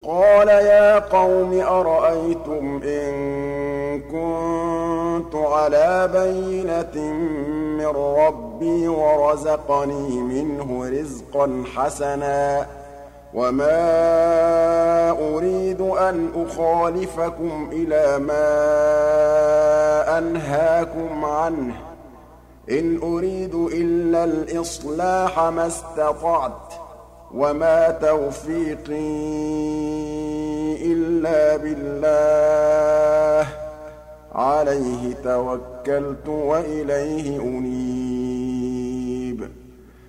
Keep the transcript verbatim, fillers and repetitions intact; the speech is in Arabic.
قَالَ يَا قَوْمِ أَرَأَيْتُمْ إِن كُنتُ عَلَىٰ بَيِّنَةٍ مِّن رَّبِّي وَرَزَقَنِي مِنْهُ رِزْقًا حَسَنًا وَمَا أُرِيدُ أَنْ أُخَالِفَكُمْ إِلَىٰ مَا أَنْهَاكُمْ عَنْهُ ۚ إِنْ أُرِيدُ إِلَّا الْإِصْلَاحَ مَا اسْتَطَعْتُ ۚ وَمَا تَوْفِيقِي إِلَّا بِاللَّهِ ۚ عَلَيْهِ تَوَكَّلْتُ وَإِلَيْهِ أُنِيبُ